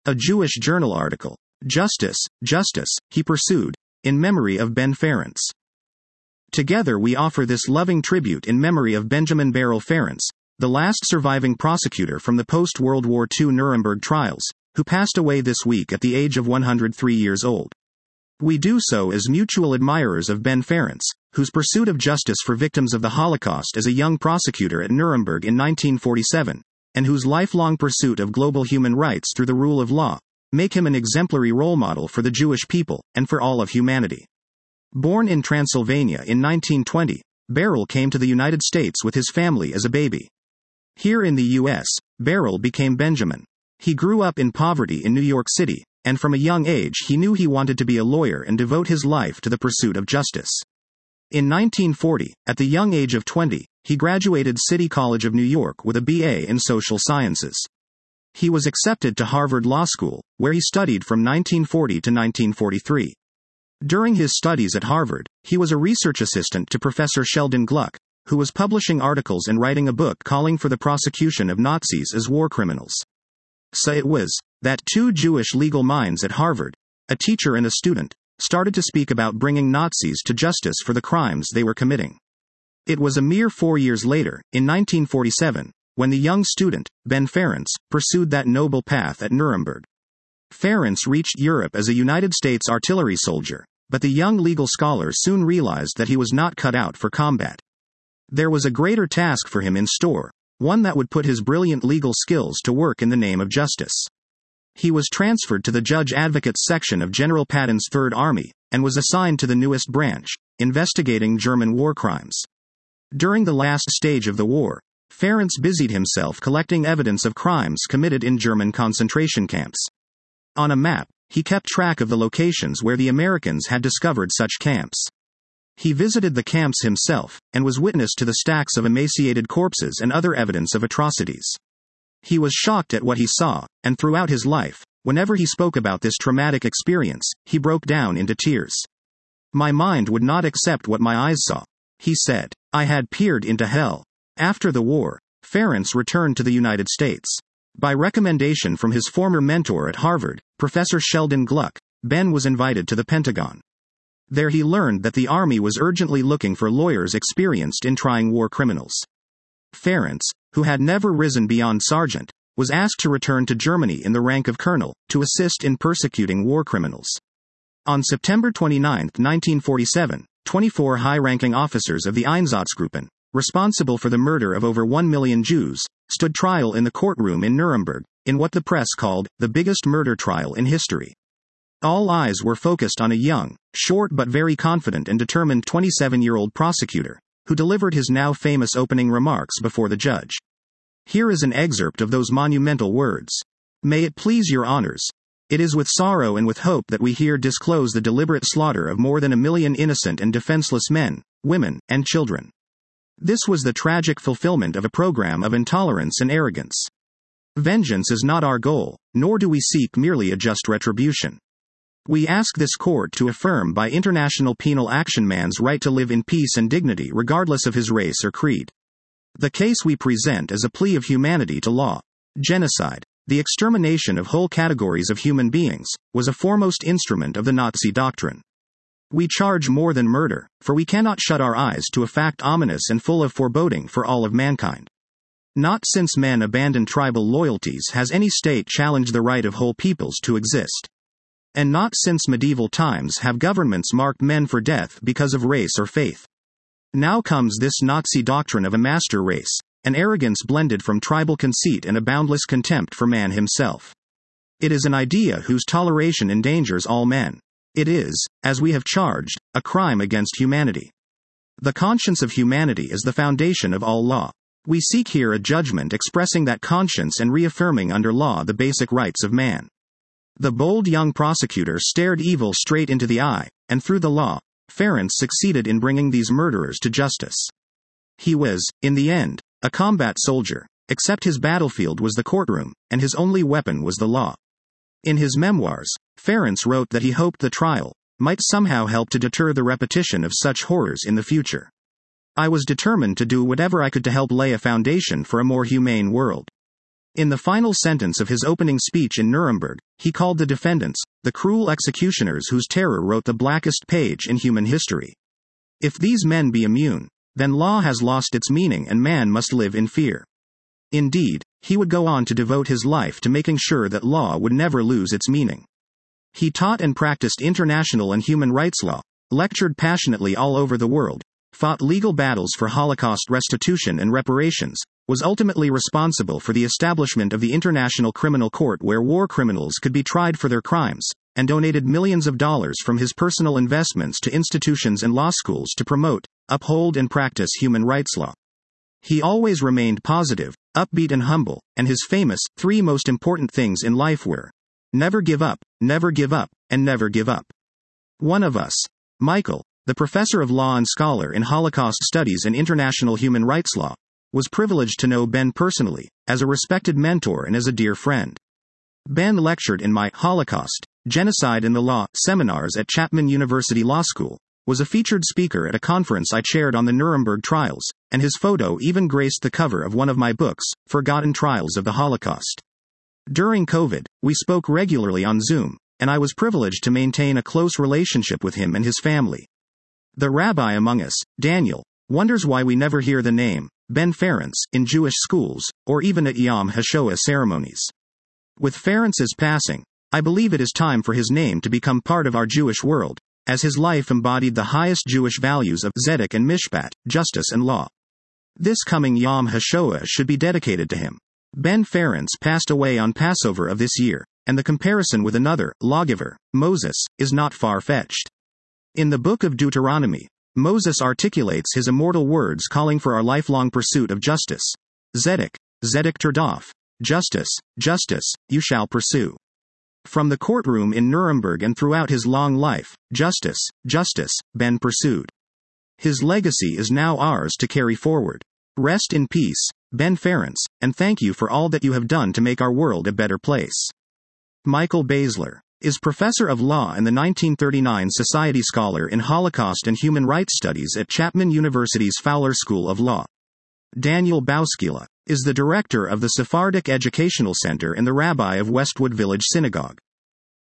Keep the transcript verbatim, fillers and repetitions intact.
A Jewish journal article. Justice, justice, he pursued, in memory of Ben Ferencz. Together we offer this loving tribute in memory of Benjamin Beryl Ferencz, the last surviving prosecutor from the post-World War Two Nuremberg trials, who passed away this week at the age of one hundred three years old. We do so as mutual admirers of Ben Ferencz, whose pursuit of justice for victims of the Holocaust as a young prosecutor at Nuremberg in nineteen forty-seven, and whose lifelong pursuit of global human rights through the rule of law, make him an exemplary role model for the Jewish people, and for all of humanity. Born in Transylvania in nineteen twenty, Beryl came to the United States with his family as a baby. Here in the U S, Beryl became Benjamin. He grew up in poverty in New York City, and from a young age he knew he wanted to be a lawyer and devote his life to the pursuit of justice. In nineteen forty, at the young age of twenty, he graduated City College of New York with a B A in social sciences. He was accepted to Harvard Law School, where he studied from nineteen forty to nineteen forty-three. During his studies at Harvard, he was a research assistant to Professor Sheldon Gluck, who was publishing articles and writing a book calling for the prosecution of Nazis as war criminals. So it was that two Jewish legal minds at Harvard, a teacher and a student, started to speak about bringing Nazis to justice for the crimes they were committing. It was a mere four years later, in nineteen forty-seven, when the young student, Ben Ferencz, pursued that noble path at Nuremberg. Ferencz reached Europe as a United States artillery soldier, but the young legal scholar soon realized that he was not cut out for combat. There was a greater task for him in store, one that would put his brilliant legal skills to work in the name of justice. He was transferred to the Judge Advocates section of General Patton's Third Army, and was assigned to the newest branch, investigating German war crimes. During the last stage of the war, Ferencz busied himself collecting evidence of crimes committed in German concentration camps. On a map, he kept track of the locations where the Americans had discovered such camps. He visited the camps himself, and was witness to the stacks of emaciated corpses and other evidence of atrocities. He was shocked at what he saw, and throughout his life, whenever he spoke about this traumatic experience, he broke down into tears. "My mind would not accept what my eyes saw," he said. "I had peered into hell." After the war, Ferencz returned to the United States. By recommendation from his former mentor at Harvard, Professor Sheldon Gluck, Ben was invited to the Pentagon. There he learned that the Army was urgently looking for lawyers experienced in trying war criminals. Ferencz, who had never risen beyond sergeant, was asked to return to Germany in the rank of colonel, to assist in persecuting war criminals. On September twenty-ninth, nineteen forty-seven, twenty-four high-ranking officers of the Einsatzgruppen, responsible for the murder of over one million Jews, stood trial in the courtroom in Nuremberg, in what the press called the biggest murder trial in history. All eyes were focused on a young, short but very confident and determined twenty-seven-year-old prosecutor, who delivered his now famous opening remarks before the judge. Here is an excerpt of those monumental words. "May it please your honors. It is with sorrow and with hope that we here disclose the deliberate slaughter of more than a million innocent and defenseless men, women, and children. This was the tragic fulfillment of a program of intolerance and arrogance. Vengeance is not our goal, nor do we seek merely a just retribution. We ask this court to affirm by international penal action man's right to live in peace and dignity regardless of his race or creed. The case we present is a plea of humanity to law. Genocide, the extermination of whole categories of human beings, was a foremost instrument of the Nazi doctrine. We charge more than murder, for we cannot shut our eyes to a fact ominous and full of foreboding for all of mankind. Not since men abandoned tribal loyalties has any state challenged the right of whole peoples to exist. And not since medieval times have governments marked men for death because of race or faith. Now comes this Nazi doctrine of a master race, an arrogance blended from tribal conceit and a boundless contempt for man himself. It is an idea whose toleration endangers all men. It is, as we have charged, a crime against humanity. The conscience of humanity is the foundation of all law. We seek here a judgment expressing that conscience and reaffirming under law the basic rights of man." The bold young prosecutor stared evil straight into the eye, and through the law, Ferencz succeeded in bringing these murderers to justice. He was, in the end, a combat soldier, except his battlefield was the courtroom, and his only weapon was the law. In his memoirs, Ferencz wrote that he hoped the trial might somehow help to deter the repetition of such horrors in the future. "I was determined to do whatever I could to help lay a foundation for a more humane world." In the final sentence of his opening speech in Nuremberg, he called the defendants, the cruel executioners whose terror wrote the blackest page in human history. If these men be immune, then law has lost its meaning and man must live in fear. Indeed, he would go on to devote his life to making sure that law would never lose its meaning. He taught and practiced international and human rights law, lectured passionately all over the world, fought legal battles for Holocaust restitution and reparations, was ultimately responsible for the establishment of the International Criminal Court where war criminals could be tried for their crimes, and donated millions of dollars from his personal investments to institutions and law schools to promote, uphold and practice human rights law. He always remained positive, upbeat and humble, and his famous three most important things in life were: never give up, never give up, and never give up. One of us. Michael, the professor of law and scholar in Holocaust studies and international human rights law, was privileged to know Ben personally, as a respected mentor and as a dear friend. Ben lectured in my Holocaust, Genocide in the Law seminars at Chapman University Law School, was a featured speaker at a conference I chaired on the Nuremberg trials, and his photo even graced the cover of one of my books, Forgotten Trials of the Holocaust. During COVID, we spoke regularly on Zoom, and I was privileged to maintain a close relationship with him and his family. The rabbi among us, Daniel, wonders why we never hear the name Ben Ferenc in Jewish schools, or even at Yom HaShoah ceremonies. With Ferenc's passing, I believe it is time for his name to become part of our Jewish world, as his life embodied the highest Jewish values of tzedek and mishpat, justice and law. This coming Yom HaShoah should be dedicated to him. Ben Ferenc passed away on Passover of this year, and the comparison with another lawgiver, Moses, is not far-fetched. In the book of Deuteronomy, Moses articulates his immortal words calling for our lifelong pursuit of justice. Tzedek, tzedek terdaf, justice, justice, you shall pursue. From the courtroom in Nuremberg and throughout his long life, justice, justice, Ben pursued. His legacy is now ours to carry forward. Rest in peace, Ben Ferenc, and thank you for all that you have done to make our world a better place. Michael Basler is professor of law and the nineteen thirty-nine Society Scholar in Holocaust and Human Rights Studies at Chapman University's Fowler School of Law. Daniel Bauskila is the director of the Sephardic Educational Center and the rabbi of Westwood Village Synagogue.